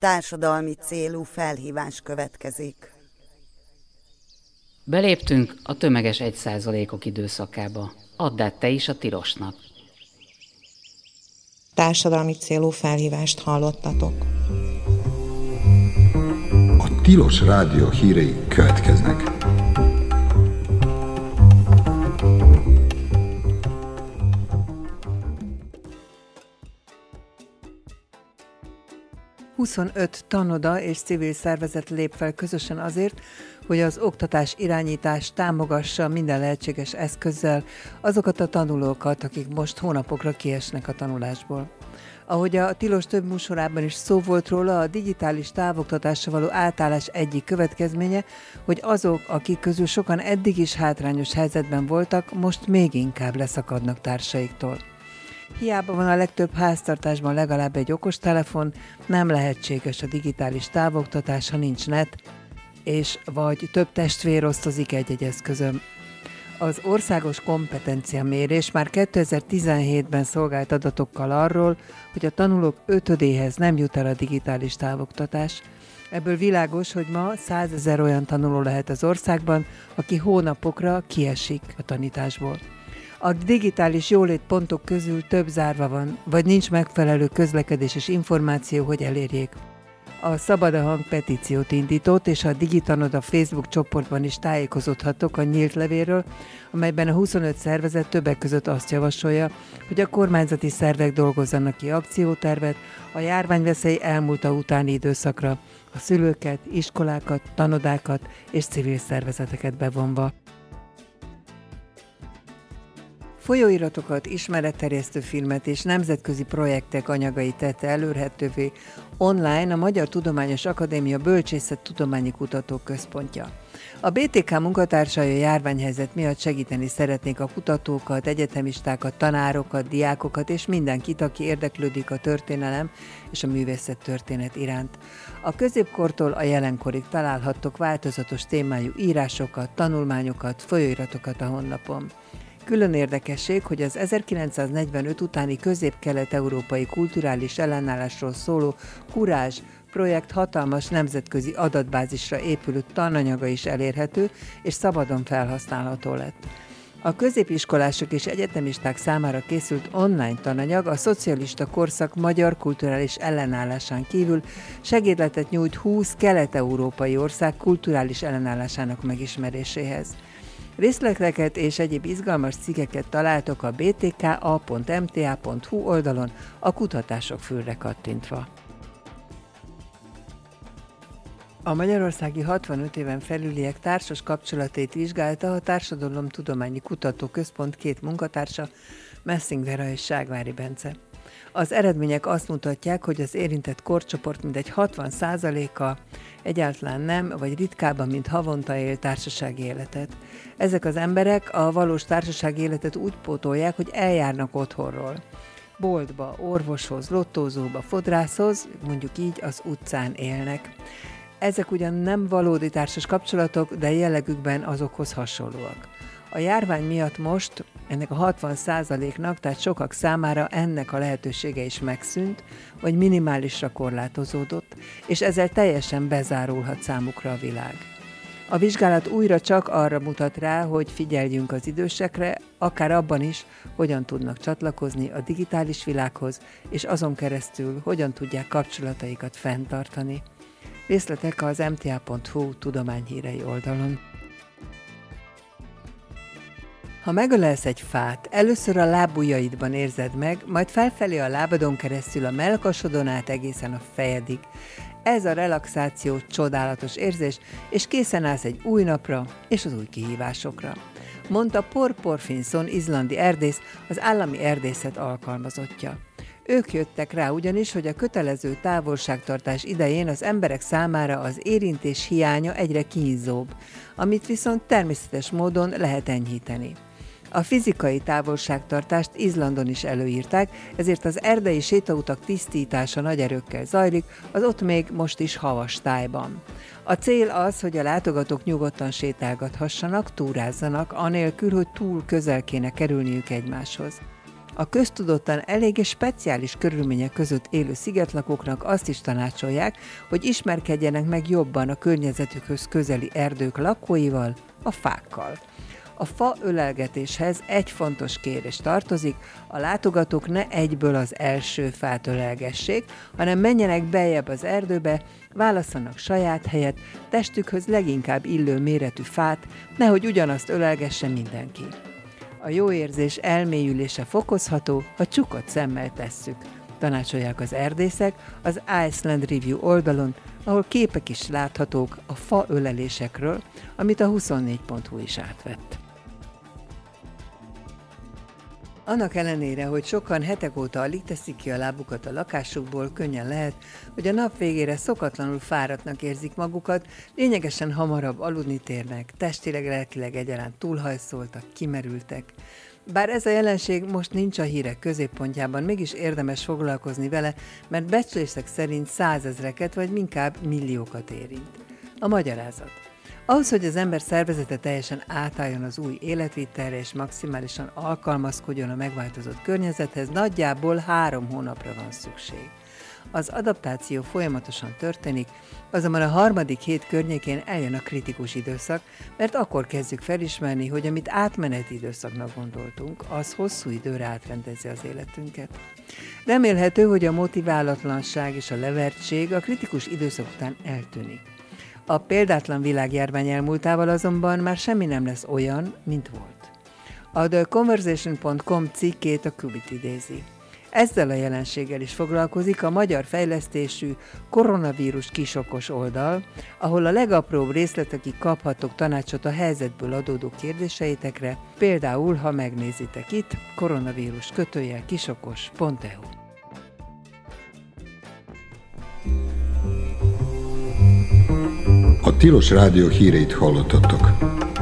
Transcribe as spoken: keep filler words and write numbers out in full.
Társadalmi célú felhívás következik. Beléptünk a tömeges egy százalékok időszakába. Add át te is a tilosnak. Társadalmi célú felhívást hallottatok. A Tilos Rádió hírei következnek. huszonöt tanoda és civil szervezet lép fel közösen azért, hogy az oktatás irányítás támogassa minden lehetséges eszközzel azokat a tanulókat, akik most hónapokra kiesnek a tanulásból. Ahogy a Tilos több műsorában is szó volt róla, a digitális távoktatásra való átállás egyik következménye, hogy azok, akik közül sokan eddig is hátrányos helyzetben voltak, most még inkább leszakadnak társaiktól. Hiába van a legtöbb háztartásban legalább egy okostelefon, nem lehetséges a digitális távoktatás, ha nincs net, és vagy több testvér osztozik egy-egy eszközön. Az országos kompetenciamérés már kétezer-tizenhétben szolgált adatokkal arról, hogy a tanulók ötödéhez nem jut el a digitális távoktatás. Ebből világos, hogy ma százezer olyan tanuló lehet az országban, aki hónapokra kiesik a tanításból. A digitális jólétpontok közül több zárva van, vagy nincs megfelelő közlekedés és információ, hogy elérjék. A Szabad a Hang petíciót indított, és a Digitanoda Facebook csoportban is tájékozódhatok a nyílt levélről, amelyben a huszonöt szervezet többek között azt javasolja, hogy a kormányzati szervek dolgozzanak ki akciótervet a járványveszély elmúlta utáni időszakra, a szülőket, iskolákat, tanodákat és civil szervezeteket bevonva. Folyóiratokat, ismeretterjesztő filmet és nemzetközi projektek anyagait tette elérhetővé online a Magyar Tudományos Akadémia Bölcsészettudományi Kutatóközpontja. A bé té ká munkatársai a járványhelyzet miatt segíteni szeretnék a kutatókat, egyetemistákat, tanárokat, diákokat és mindenkit, aki érdeklődik a történelem és a művészet történet iránt. A középkortól a jelenkorig találhattok változatos témájú írásokat, tanulmányokat, folyóiratokat a honlapon. Külön érdekesség, hogy az ezerkilencszáznegyvenöt utáni közép-kelet-európai kulturális ellenállásról szóló Kurázs projekt hatalmas nemzetközi adatbázisra épülő tananyaga is elérhető és szabadon felhasználható lett. A középiskolások és egyetemisták számára készült online tananyag a szocialista korszak magyar kulturális ellenállásán kívül segédletet nyújt húsz kelet-európai ország kulturális ellenállásának megismeréséhez. Részleteket és egyéb izgalmas cikkeket találtok a bé té ká á pont em té á pont hú oldalon a kutatások fülre kattintva. A Magyarországi hatvanöt éven felüliek társas kapcsolatait vizsgálta a Társadalomtudományi Kutatóközpont két munkatársa, Messing Vera és Ságvári Bence. Az eredmények azt mutatják, hogy az érintett korcsoport mintegy hatvan százaléka egyáltalán nem, vagy ritkábban, mint havonta él társasági életet. Ezek az emberek a valós társasági életet úgy pótolják, hogy eljárnak otthonról. Boltba, orvoshoz, lottózóba, fodrászhoz, mondjuk így az utcán élnek. Ezek ugyan nem valódi társas kapcsolatok, de jellegükben azokhoz hasonlóak. A járvány miatt most ennek a hatvan százaléknak, tehát sokak számára ennek a lehetősége is megszűnt, vagy minimálisra korlátozódott, és ezzel teljesen bezárulhat számukra a világ. A vizsgálat újra csak arra mutat rá, hogy figyeljünk az idősekre, akár abban is, hogyan tudnak csatlakozni a digitális világhoz, és azon keresztül hogyan tudják kapcsolataikat fenntartani. Részletek az em té á pont hú tudományhírei oldalon. Ha megölelsz egy fát, először a lábujjaidban érzed meg, majd felfelé a lábadon keresztül a mellkasodon át egészen a fejedig. Ez a relaxáció csodálatos érzés, és készen állsz egy új napra és az új kihívásokra. Mondta Por Porfinson, izlandi erdész, az állami erdészet alkalmazottja. Ők jöttek rá ugyanis, hogy a kötelező távolságtartás idején az emberek számára az érintés hiánya egyre kínzóbb, amit viszont természetes módon lehet enyhíteni. A fizikai távolságtartást Izlandon is előírták, ezért az erdei sétautak tisztítása nagy erőkkel zajlik, az ott még most is havas tájban. A cél az, hogy a látogatók nyugodtan sétálgathassanak, túrázzanak, anélkül, hogy túl közel kéne kerülniük egymáshoz. A köztudottan eléggé speciális körülmények között élő szigetlakóknak azt is tanácsolják, hogy ismerkedjenek meg jobban a környezetükhöz közeli erdők lakóival, a fákkal. A fa ölelgetéshez egy fontos kérés tartozik, a látogatók ne egyből az első fát ölelgessék, hanem menjenek beljebb az erdőbe, válasszanak saját helyet, testükhöz leginkább illő méretű fát, nehogy ugyanazt ölelgesse mindenki. A jó érzés elmélyülése fokozható, ha csukott szemmel tesszük, tanácsolják az erdészek az Iceland Review oldalon, ahol képek is láthatók a fa ölelésekről, amit a huszonnégy pont hu is átvett. Annak ellenére, hogy sokan hetek óta alig teszik ki a lábukat a lakásukból, könnyen lehet, hogy a nap végére szokatlanul fáradtnak érzik magukat, lényegesen hamarabb aludni térnek, testileg, lelkileg egyaránt túlhajszoltak, kimerültek. Bár ez a jelenség most nincs a hírek középpontjában, mégis érdemes foglalkozni vele, mert becslések szerint százezreket vagy inkább milliókat érint. A magyarázat. Ahhoz, hogy az ember szervezete teljesen átálljon az új életvitelre és maximálisan alkalmazkodjon a megváltozott környezethez, nagyjából három hónapra van szükség. Az adaptáció folyamatosan történik, azonban a harmadik hét környékén eljön a kritikus időszak, mert akkor kezdjük felismerni, hogy amit átmeneti időszaknak gondoltunk, az hosszú időre átrendezi az életünket. Remélhető, hogy a motiválatlanság és a levertség a kritikus időszak után eltűnik. A példátlan világjárvány elmúltával azonban már semmi nem lesz olyan, mint volt. A The Conversation pont com cikkét a Kubit idézi. Ezzel a jelenséggel is foglalkozik a magyar fejlesztésű koronavírus kisokos oldal, ahol a legapróbb részletekig kaphatok tanácsot a helyzetből adódó kérdéseitekre, például, ha megnézitek itt, koronavírus kötőjel kisokos pont e hu. A Tilos Rádió híreit hallottatok.